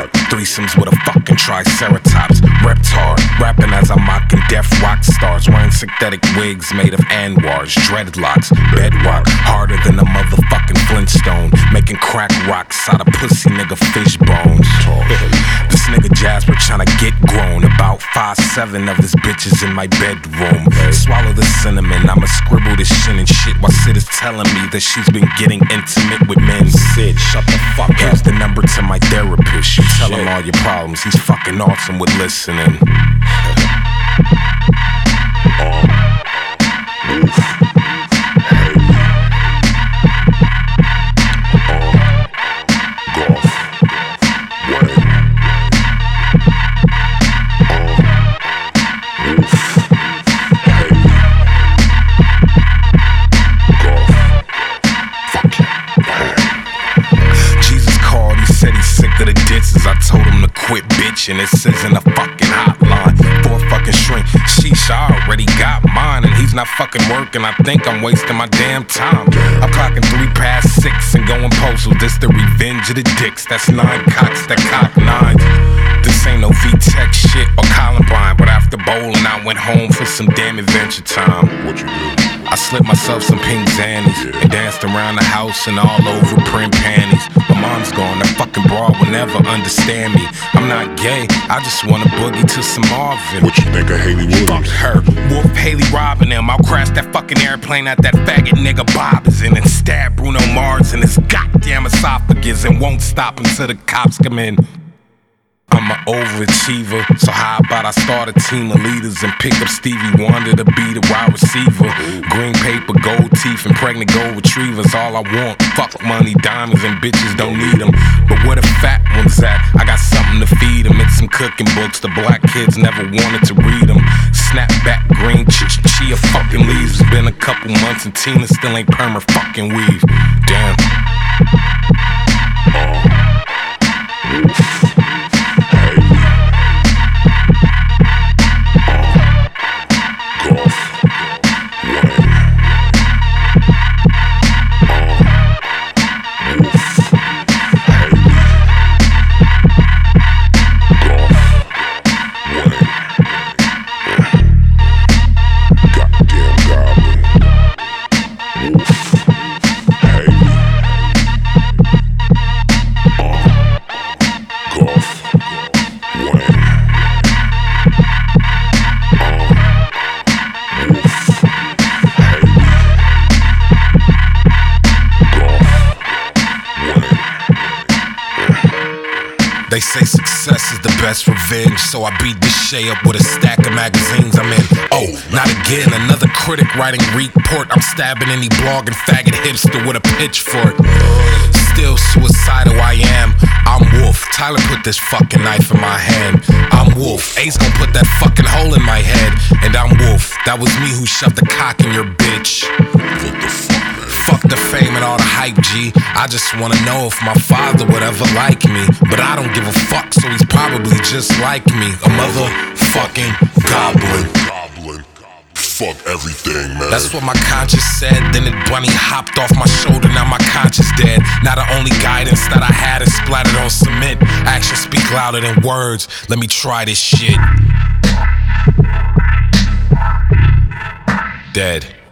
Threesomes with a fucking triceratops. Reptar, rapping as I'm mocking deaf rock stars. Wearing synthetic wigs made of Anwars. Dreadlocks, bedrock, harder than a motherfucking Flintstone. Making crack rocks out of pussy nigga fish bones. This nigga Jasper tryna get grown. About 5'7" of his bitches in my bedroom. Swallow the cinnamon, I'ma scribble this shit and shit while Sid is telling me that she's been getting intimate with men. Sid, shut the fuck up. Here's the number to my therapist. You tell him all your problems, he's fucking awesome with listening. I told him to quit bitching, this isn't a fucking hotline for a fucking shrink. Sheesh, I already got mine and he's not fucking working. I think I'm wasting my damn time. I'm clocking 3 past 6 and going postal. This the revenge of the dicks, that's 9 cocks that cock 9. This ain't no VTech shit or Columbine, but after bowling I went home for some damn adventure time. What you do? I slipped myself some pink zannies and danced around the house and all over print panties. My mom's gone, that fucking broad will never understand me. I'm not gay, I just wanna boogie to some Marvin. What you think of Hayley Williams? Fuck her, Wolf Haley robbing them. I'll crash that fucking airplane at that faggot nigga Bob is in and stab Bruno Mars in his goddamn esophagus and won't stop until the cops come in. I'm an overachiever, so how about I start a team of leaders and pick up Stevie Wonder to be the wide receiver. Green paper, gold teeth, and pregnant gold retrievers, all I want. Fuck money, diamonds, and bitches don't need them. But where the fat ones at? I got something to feed them. It's some cooking books, the black kids never wanted to read them. Snapback, green, chia fucking leaves. It's been a couple months and Tina still ain't perma fucking weave. Damn. They say success is the best revenge, so I beat this Shay up with a stack of magazines I'm in. Oh, not again, another critic writing report. I'm stabbing any blogging faggot hipster with a pitchfork. Still suicidal I am, I'm Wolf. Tyler put this fucking knife in my hand. I'm Wolf, Ace gon' put that fucking hole in my head. And I'm Wolf, that was me who shoved the cock in your bitch. What the fuck? Fuck the fame and all the hype, G. I just wanna know if my father would ever like me. But I don't give a fuck, so he's probably just like me. A motherfucking goblin. Fuck everything, man. That's what my conscience said. Then it bunny hopped off my shoulder, now my conscience dead. Now the only guidance that I had is splattered on cement. Actions speak louder than words. Let me try this shit. Dead.